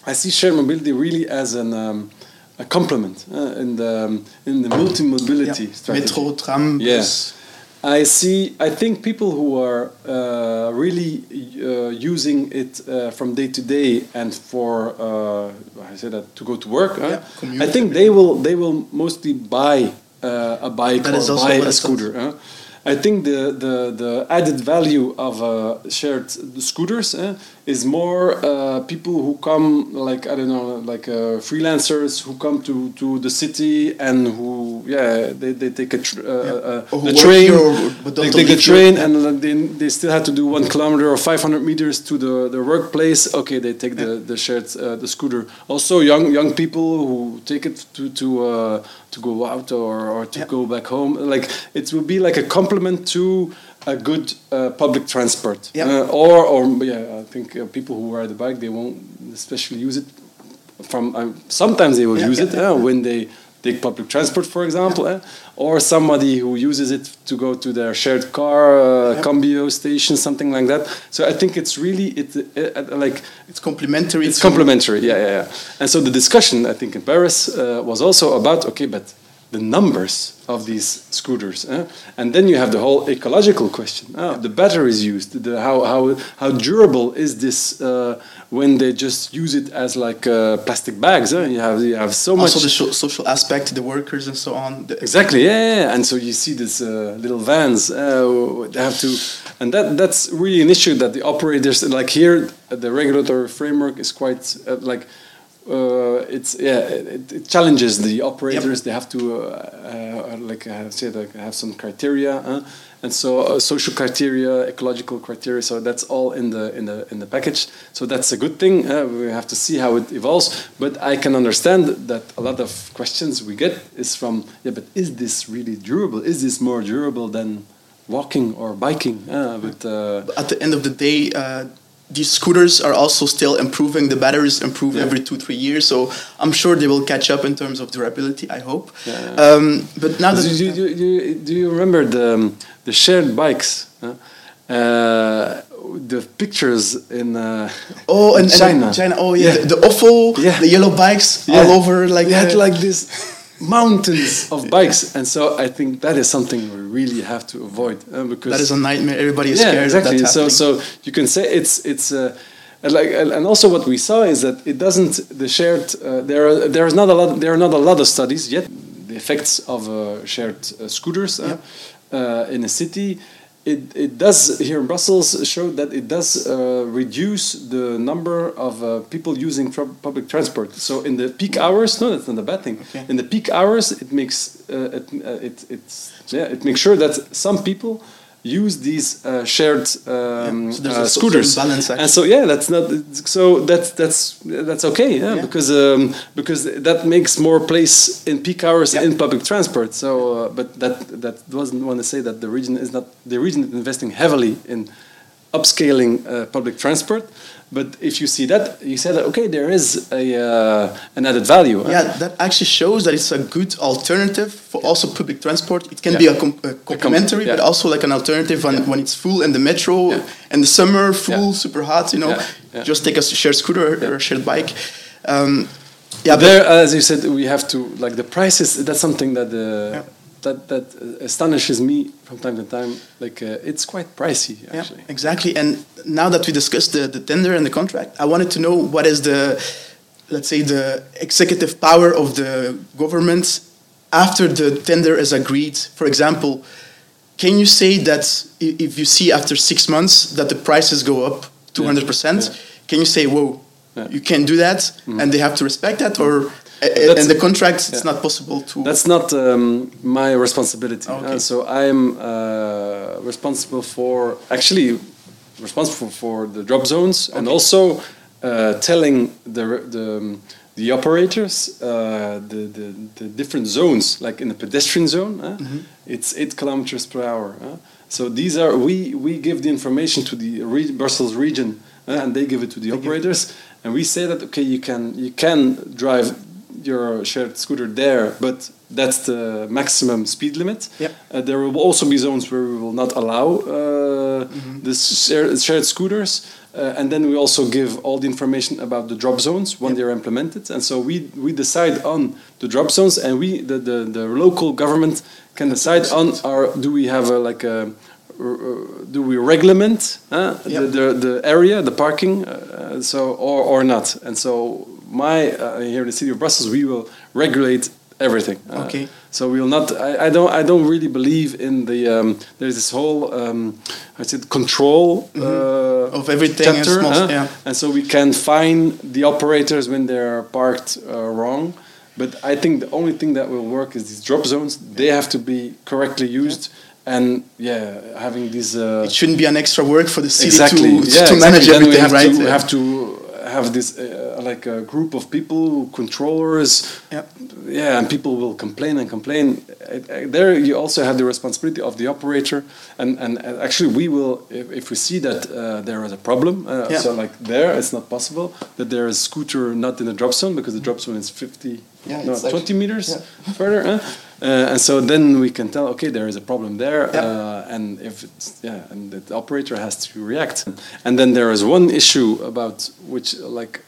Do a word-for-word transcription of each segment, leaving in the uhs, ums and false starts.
I see shared mobility really as an um, a complement uh, in the um, in the multi-mobility Yeah. strategy. Metro, tram, Yeah. bus. I see. I think people who are uh, really uh, using it uh, from day to day and for uh, I say that to go to work. Yeah, huh? commute, I think they will they will mostly buy uh, a bike That is or also buy what a I thought. scooter. huh? I think the, the, the added value of uh, shared scooters eh, is more uh, people who come, like, I don't know, like uh, freelancers who come to, to the city and who, yeah, they, they take a tr- uh, uh, Or who the work train, here or- but they don't take the live here. train Yeah. and they, they still have to do one kilometer or five hundred meters to the, the workplace. Okay, they take the, the shared, uh, the scooter. Also, young young people who take it to, to, uh, to go out or, or to Yeah. go back home. Like, it will be like a complement to a good uh, public transport. Yeah. Uh, or, or yeah, I think uh, people who ride the bike, they won't especially use it. From um, sometimes they will Yeah, use yeah, it yeah. uh, when they take public transport, for example, eh? Or somebody who uses it to go to their shared car, uh, Yeah. Combio station, something like that. So I think it's really it, uh, uh, like It's complementary. it's to- complementary, yeah, yeah, yeah. And so the discussion, I think, in Paris uh, was also about, okay, but the numbers of these scooters, eh? And then you have the whole ecological question. Oh, the batteries used, the, how, how, how durable is this uh, when they just use it as like uh, plastic bags? Eh? You have you have so much. Also the so- social aspect, the workers and so on. The- Exactly, yeah, yeah, yeah. And so you see these uh, little vans. Uh, they have to, and that that's really an issue that the operators like here. uh, The regulatory framework is quite uh, like uh, it's yeah it, it challenges the operators. Yep. They have to uh, uh, like uh, say like have some criteria, uh, and so uh, social criteria, ecological criteria. So that's all in the in the in the package. So that's a good thing. Uh, we have to see how it evolves. But I can understand that a lot of questions we get is from yeah, but is this really durable? Is this more durable than walking or biking? Uh, but uh, At the end of the day, uh, these scooters are also still improving. The batteries improve Yeah. every two, three years. So I'm sure they will catch up in terms of durability, I hope. Yeah. Um, but now that... do, you, do, you, do you remember the um, the shared bikes? Huh? Uh, the pictures in uh, Oh, in and, and China. China. Oh, yeah. Yeah. The, the awful, Yeah. the yellow bikes Yeah. all over. Like they had uh, like this mountains of bikes, and so I think that is something we really have to avoid uh, because that is a nightmare. Everybody is yeah, scared exactly. of that So happening. so you can say it's it's uh, and like and and also what we saw is that it doesn't the shared uh, there are there is not a lot there are not a lot of studies yet the effects of uh, shared uh, scooters uh, uh, in a city. It, it does here in Brussels show that it does uh, reduce the number of uh, people using tr- public transport. So in the peak hours, no, that's not a bad thing. Okay. In the peak hours, it makes uh, it, uh, it it's yeah it makes sure that some people use these uh, shared um, Yeah, so there's uh, a so- scooters. some balance, and so yeah, that's not so that's that's that's okay. Yeah, Yeah. because um, because that makes more place in peak hours Yeah. in public transport. So, uh, but that that doesn't want to say that the region is not the region is investing heavily in upscaling uh, public transport. But if you see that, you say that okay, there is a uh, an added value. huh? Yeah, that actually shows that it's a good alternative for also public transport. It can Yeah. be a, com- a complementary, yeah. but also like an alternative when, Yeah. when it's full in the metro Yeah. in the summer, full, Yeah. super hot. You know, Yeah. Yeah. just take a shared scooter or Yeah. a shared bike. Um, yeah, but There, as you said, we have to like the prices. That's something that uh, Yeah. that that astonishes me from time to time. Like uh, it's quite pricey yeah, actually. exactly. And now that we discussed the, the tender and the contract, I wanted to know what is the, let's say, the executive power of the government after the tender is agreed. For example, can you say that i- if you see after six months that the prices go up two hundred percent, Yeah. can you say, whoa, Yeah. you can't do that, and they have to respect that, or a- That's- and the contract it's yeah. not possible to? That's not um, my responsibility. Okay. Uh, so I'm uh, responsible for actually responsible for the drop zones and Okay. also uh, telling the the um, the operators uh, the, the the different zones. Like in the pedestrian zone, uh, it's eight kilometers per hour. Uh. So these are we we give the information to the re- Brussels region uh, and they give it to the operators, and we say that okay, you can you can drive your shared scooter there, but that's the maximum speed limit. Yep. Uh, there will also be zones where we will not allow uh, mm-hmm. the shared, shared scooters. Uh, and then we also give all the information about the drop zones when yep. they're implemented. And so we, we decide on the drop zones, and we the, the, the local government can decide on our, do we have a, like a, uh, do we reglement uh, yep. the, the, the area, the parking, uh, so or, or not. And so my uh, here in the city of Brussels, we will regulate everything. Uh, okay. So we will not. I, I don't. I don't really believe in the. Um, there's this whole. Um, I said control mm-hmm. uh, of everything. chapter, small, uh, yeah. And so we can fine the operators when they're parked uh, wrong. But I think the only thing that will work is these drop zones. They have to be correctly used. Yeah. And yeah, having these. Uh, it shouldn't be an extra work for the city exactly. to, yeah, to exactly. manage Then everything, we have right? To, yeah. We have to have this uh, like a group of people, controllers. Yeah. Yeah, and people will complain and complain. There, you also have the responsibility of the operator, and and actually, we will if, if we see that uh, there is a problem. Uh, yeah. So, like there, it's not possible that there is scooter not in the drop zone because the drop zone is fifty, yeah, no, like, twenty meters yeah. further. Uh, uh, and so then we can tell, okay, there is a problem there, yeah. uh, and if it's yeah, and the operator has to react. And then there is one issue about which like.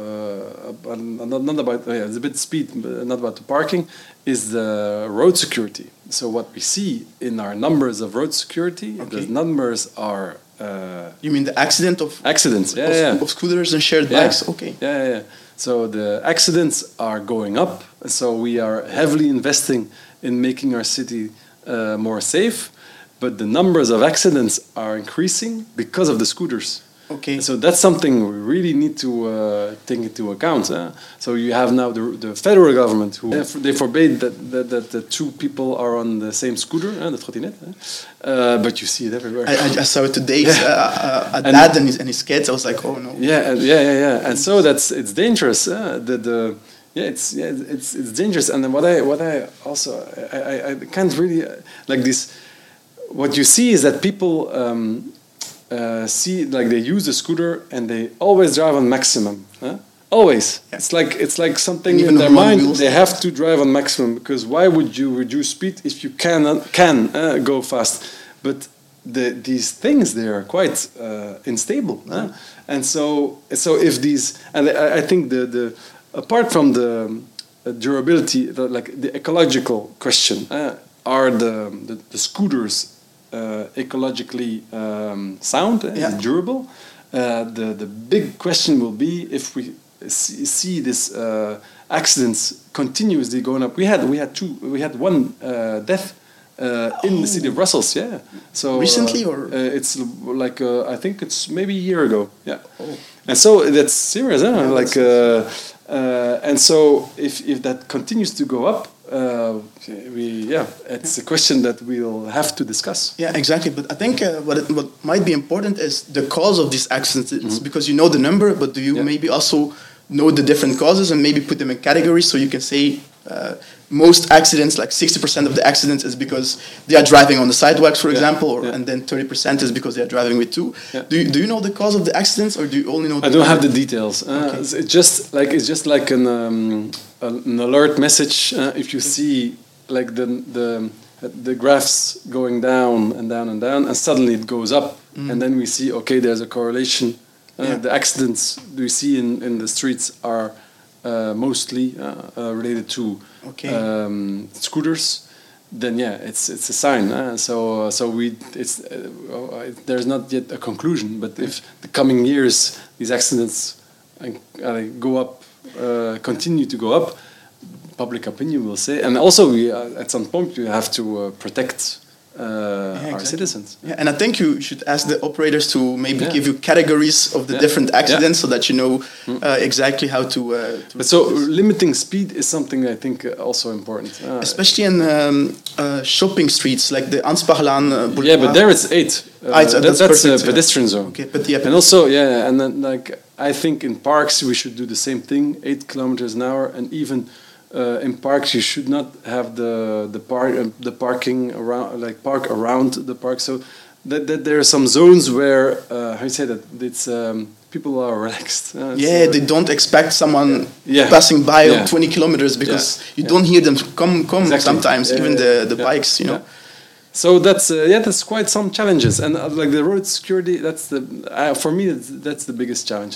Uh, not, not about yeah, it's a bit speed, but not about the parking. Is the road security? So what we see in our numbers of road security, okay. the numbers are. Uh, you mean the accident of accidents? Yeah, of, yeah. of scooters and shared yeah. bikes. Okay. Yeah, yeah, yeah. So the accidents are going up. So we are heavily investing in making our city uh, more safe, but the numbers of accidents are increasing because of the scooters. Okay. So that's something we really need to uh, take into account. Uh. So you have now the, the federal government who they forbade that, that, that the two people are on the same scooter, uh, the trottinette. Uh, but you see it everywhere. I, I saw it today. Yeah. Uh, a dad and his, and his kids. I was like, oh no. Yeah, and, yeah, yeah, yeah. And so that's it's dangerous. Uh, the the yeah, it's yeah, it's it's dangerous. And then what I what I also I I, I can't really uh, like this. What you see is that people. Um, Uh, see, like they use the scooter and they always drive on maximum. Huh? Always, yeah. it's like it's like something in their mind. Wheels. They have to drive on maximum because why would you reduce speed if you cannot can uh, go fast? But the, these things they are quite uh, unstable, yeah. huh? And so so if these and I, I think the the apart from the uh, durability, the, like the ecological question, uh, are the, the the scooters. Uh, ecologically um, sound and yeah. durable. Uh, the the big question will be if we see, see this uh, accidents continuously going up. We had we had two we had one uh, death uh, oh. in the city of Brussels. Yeah. So recently uh, or uh, it's like uh, I think it's maybe a year ago. Yeah. Oh. And so that's serious. Huh? Yeah, like uh, uh, and so if if that continues to go up. Uh, we yeah, it's a question that we'll have to discuss. Yeah, exactly. But I think uh, what it, what might be important is the cause of these accidents, mm-hmm. because you know the number, but do you yeah. maybe also know the different causes and maybe put them in categories so you can say uh, most accidents, like sixty percent of the accidents, is because they are driving on the sidewalks, for yeah. example, or, yeah. and then thirty percent is because they are driving with two. Yeah. Do you, do you know the cause of the accidents, or do you only know? The I don't have the details. Uh, okay. It's just like it's just like an. Um, An alert message uh, if you see like the the the graphs going down and down and down and suddenly it goes up mm. and then we see okay there's a correlation. Uh, yeah. The accidents we see in, in the streets are uh, mostly uh, uh, related to okay. um, scooters. Then yeah, it's it's a sign. Uh, so uh, so we it's uh, there's not yet a conclusion. But if the coming years these accidents uh, go up. Uh, continue to go up, public opinion will say, and also we uh, at some point you have to uh, protect uh, yeah, exactly. our citizens. Yeah, and I think you should ask the operators to maybe yeah. give you categories of the yeah. different accidents yeah. so that you know uh, exactly how to. Uh, to but so limiting speed is something I think also important, uh, especially in um, uh, shopping streets like the Ansbachlaan uh, Boulevard. Yeah, but there it's eight. Uh, ah, it's, uh, that, that's that's a pedestrian zone. Okay, but yeah, and also yeah, and then like. I think in parks we should do the same thing, eight kilometers an hour, and even uh, in parks you should not have the the park uh, the parking around like park around the park. So that, that there are some zones where uh, how you say that it's um, people are relaxed. Uh, yeah, so they don't expect someone yeah. passing by yeah. on twenty kilometers because yeah. you yeah. don't hear them come come exactly. sometimes, yeah, even yeah, the the yeah. bikes, you know. Yeah. So that's uh, yeah, that's quite some challenges, and uh, like the road security, that's the uh, for me that's, that's the biggest challenge.